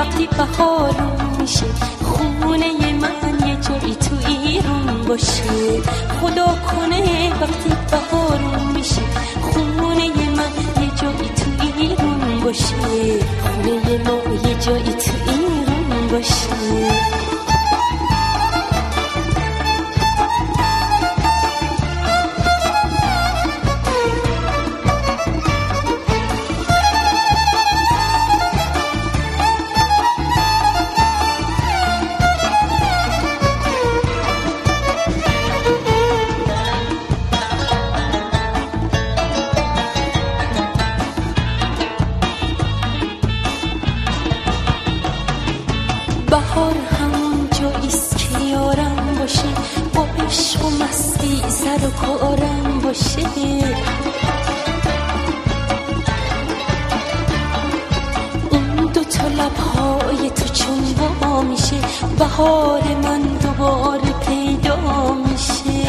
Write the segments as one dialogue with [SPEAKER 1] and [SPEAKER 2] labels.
[SPEAKER 1] وقتی بهارون میشه خونه من یه جایی تو ایران باشه. خدا کنه وقتی بهارون میشه خونه من یه جایی تو ایران باشه. خونه ما یه جایی تو ایران باشه. بهار همون جاییست که یارم باشه، با عشق و مستی سر و کارم باشه. اون دوتا لبهای تو چون وا میشه بهار من دوباره پیدا میشه.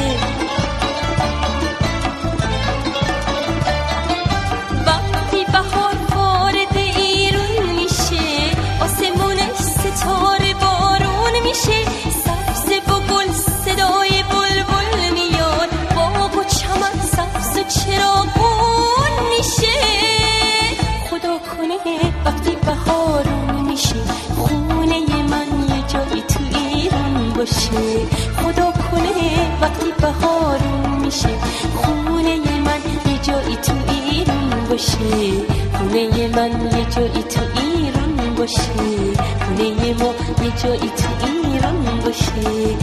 [SPEAKER 1] وقتی بهار وارد ایران میشه آسمونش ستاره بارون میشه. سبز و گل صدای بلبل میاد، باغ و چمن سبز و چراغون میشه. خدا کنه وقتی بهارون میشه خونه من یه جایی تو ایران باشه. خدا کنه وقتی بهارون میشه خونه من یه جایی تو ایران باشه. خونه من یه جایی تو ایران باشه. خونه ما یه جایی تو ایران باشه.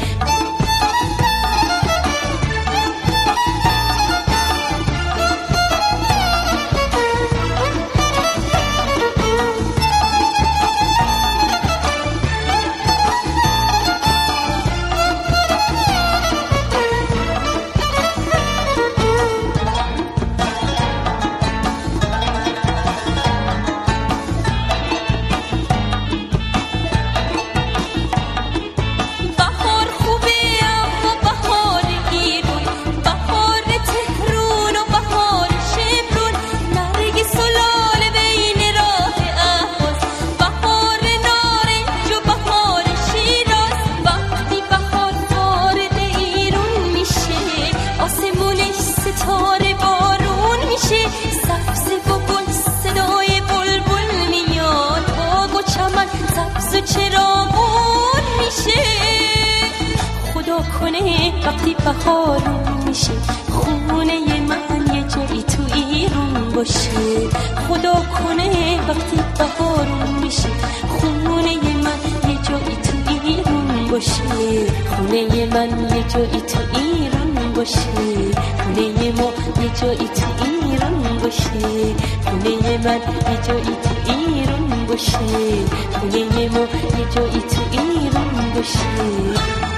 [SPEAKER 1] کنه وقتی بهارون میشه خونه من یه جایی تو ایران باشه. خدا کنه وقتی بهارون میشه خونه من یه جایی تو ایران باشه. خونه من یه جایی تو ایران باشه. خونه ما یه جایی تو ایران باشه. خونه من یه جایی تو ایران باشه. خونه ما یه جایی تو ایران باشه.